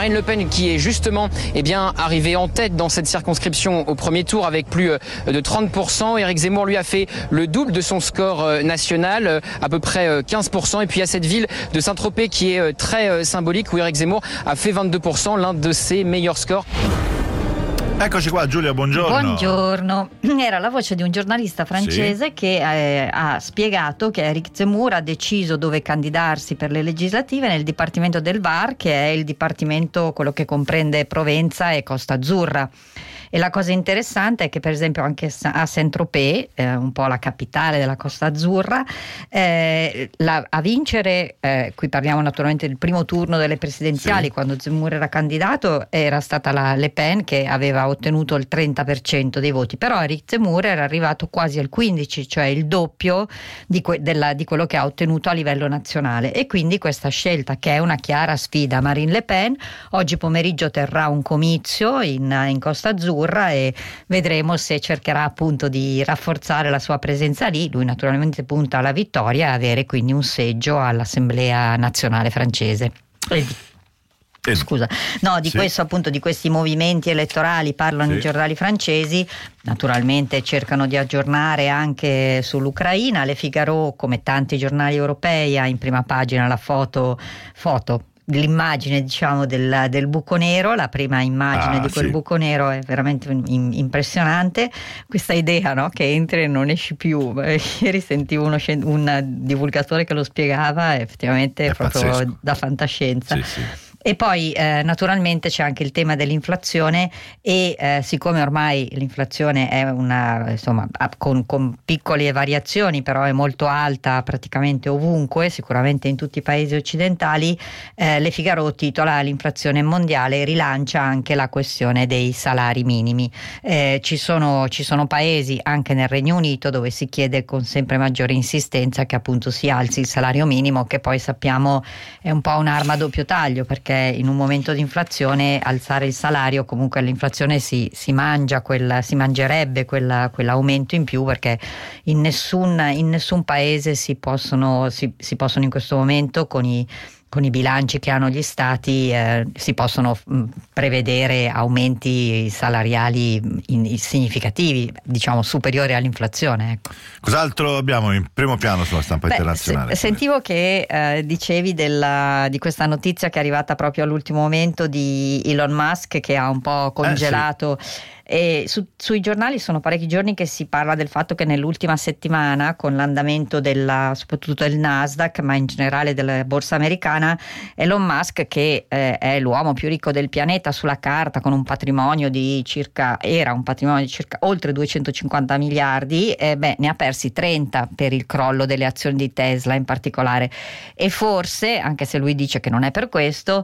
Marine Le Pen qui est justement arrivée en tête dans cette circonscription au premier tour avec plus de 30%. Éric Zemmour lui a fait le double de son score national, à peu près 15%. Et puis il y a cette ville de Saint-Tropez qui est très symbolique où Éric Zemmour a fait 22%, l'un de ses meilleurs scores. Eccoci qua, Giulia, buongiorno. Buongiorno. Era la voce di un giornalista francese che ha spiegato che Éric Zemmour ha deciso dove candidarsi per le legislative nel Dipartimento del Var, che è il dipartimento quello che comprende Provenza e Costa Azzurra. E la cosa interessante è che per esempio anche a Saint-Tropez, un po' la capitale della Costa Azzurra, a vincere, qui parliamo naturalmente del primo turno delle presidenziali, quando Zemmour era candidato era stata la Le Pen che aveva ottenuto il 30% dei voti, però Éric Zemmour era arrivato quasi al 15%, cioè il doppio di quello che ha ottenuto a livello nazionale, e quindi questa scelta, che è una chiara sfida a Marine Le Pen, oggi pomeriggio terrà un comizio in Costa Azzurra e vedremo se cercherà appunto di rafforzare la sua presenza lì. Lui naturalmente punta alla vittoria e avere quindi un seggio all'Assemblea nazionale francese. Questo appunto, di questi movimenti elettorali parlano i giornali francesi, naturalmente cercano di aggiornare anche sull'Ucraina. Le Figaro, come tanti giornali europei, ha in prima pagina la foto l'immagine del buco nero, la prima immagine di quel buco nero è veramente impressionante, questa idea, no? Che entri e non esci più. Ieri sentivo un divulgatore che lo spiegava, effettivamente è proprio pazzesco, da fantascienza. Sì. E poi naturalmente c'è anche il tema dell'inflazione e siccome ormai l'inflazione è con piccole variazioni, però è molto alta praticamente ovunque, sicuramente in tutti i paesi occidentali, Le Figaro titola "L'inflazione mondiale rilancia anche la questione dei salari minimi". Ci sono paesi, anche nel Regno Unito, dove si chiede con sempre maggiore insistenza che appunto si alzi il salario minimo, che poi sappiamo è un po' un'arma a doppio taglio, perché in un momento di inflazione alzare il salario, comunque l'inflazione si mangerebbe quell'aumento in più, perché in nessun paese si possono in questo momento con i bilanci che hanno gli stati si possono prevedere aumenti salariali significativi, diciamo superiori all'inflazione. Ecco. Cos'altro abbiamo in primo piano sulla stampa internazionale? Sentivo che dicevi di questa notizia che è arrivata proprio all'ultimo momento di Elon Musk, che ha un po' congelato. E sui giornali sono parecchi giorni che si parla del fatto che nell'ultima settimana, con l'andamento soprattutto del Nasdaq, ma in generale della borsa americana, Elon Musk, che è l'uomo più ricco del pianeta sulla carta, con un patrimonio di circa oltre 250 miliardi, ne ha persi 30 per il crollo delle azioni di Tesla in particolare, e forse, anche se lui dice che non è per questo,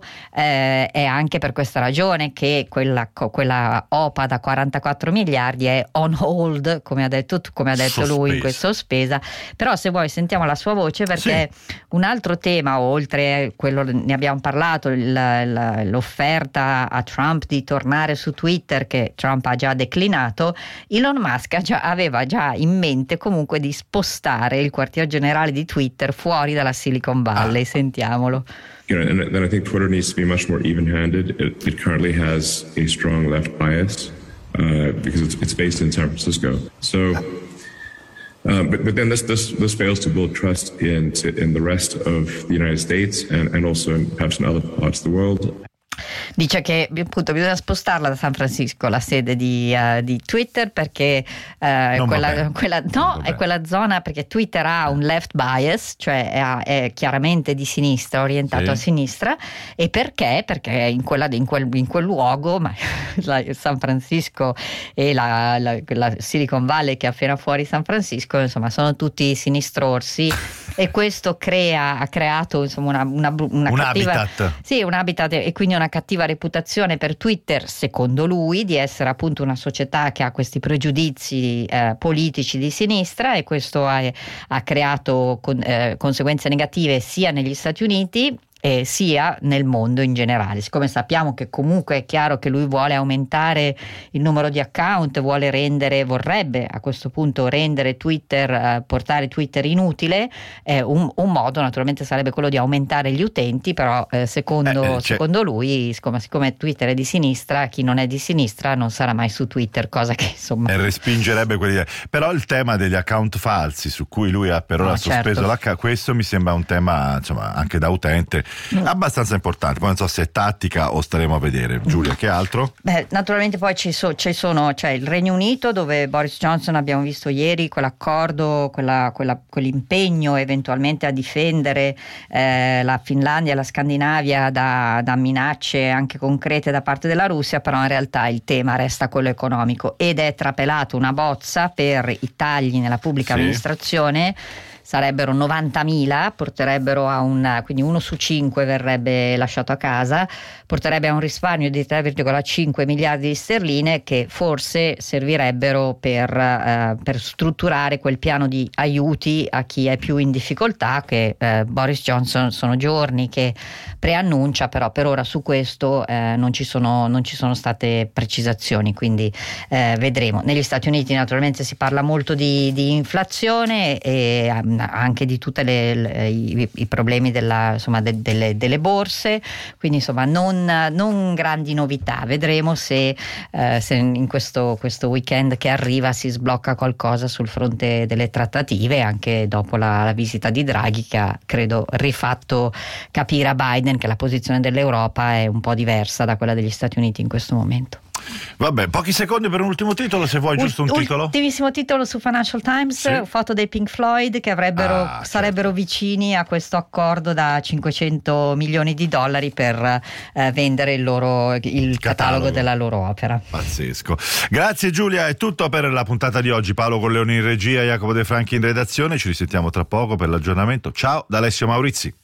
è anche per questa ragione che quella OPA da 44 miliardi è on hold, come ha detto lui, in questa sospesa. Però se vuoi sentiamo la sua voce, perché un altro tema, oltre quello ne abbiamo parlato, l'offerta a Trump di tornare su Twitter, che Trump ha già declinato, Elon Musk aveva già in mente comunque di spostare il quartier generale di Twitter fuori dalla Silicon Valley. Sentiamolo. And I think Twitter needs to be much more even-handed. It currently has a strong left bias. Because it's based in San Francisco, so but then this fails to build trust in the rest of the United States and also perhaps in other parts of the world. Dice che appunto bisogna spostarla da San Francisco, la sede di Twitter, perché è quella zona, perché Twitter ha un left bias, cioè è chiaramente di sinistra, orientato a sinistra. E perché in quel luogo, ma San Francisco e la Silicon Valley, che è appena fuori San Francisco, insomma sono tutti sinistrorsi, e questo ha creato insomma un habitat. Sì, un habitat, e quindi una cattiva reputazione per Twitter, secondo lui, di essere appunto una società che ha questi pregiudizi politici di sinistra, e questo ha creato conseguenze negative sia negli Stati Uniti sia nel mondo in generale. Siccome sappiamo che comunque è chiaro che lui vuole aumentare il numero di account, vorrebbe a questo punto rendere Twitter, portare Twitter inutile, un modo naturalmente sarebbe quello di aumentare gli utenti, però secondo lui, siccome Twitter è di sinistra, chi non è di sinistra non sarà mai su Twitter, cosa che insomma... E respingerebbe quelli... Però il tema degli account falsi, su cui lui ha per ora sospeso questo mi sembra un tema, insomma, anche da utente, abbastanza importante. Poi non so se è tattica o staremo a vedere. Giulia, che altro? Naturalmente poi c'è il Regno Unito, dove Boris Johnson, abbiamo visto ieri quell'accordo, quell'impegno eventualmente a difendere la Finlandia e la Scandinavia da minacce anche concrete da parte della Russia, però in realtà il tema resta quello economico ed è trapelato una bozza per i tagli nella pubblica amministrazione. Sarebbero 90.000, porterebbero quindi 1 su 5 verrebbe lasciato a casa, porterebbe a un risparmio di 3,5 miliardi di sterline che forse servirebbero per strutturare quel piano di aiuti a chi è più in difficoltà, che Boris Johnson sono giorni che preannuncia, però per ora su questo non ci sono state precisazioni, quindi vedremo. Negli Stati Uniti naturalmente si parla molto di inflazione e anche di tutti i problemi delle borse, quindi insomma non grandi novità. Vedremo se in questo weekend che arriva si sblocca qualcosa sul fronte delle trattative, anche dopo la visita di Draghi, che ha credo rifatto capire a Biden che la posizione dell'Europa è un po' diversa da quella degli Stati Uniti in questo momento. Vabbè, pochi secondi per un ultimo titolo, se vuoi, giusto un titolo. Ultimissimo titolo su Financial Times, foto dei Pink Floyd che sarebbero vicini a questo accordo da $500 milioni per vendere il catalogo della loro opera. Pazzesco. Grazie Giulia, è tutto per la puntata di oggi. Paolo Corleone in regia, Jacopo De Franchi in redazione. Ci risentiamo tra poco per l'aggiornamento. Ciao da Alessio Maurizi.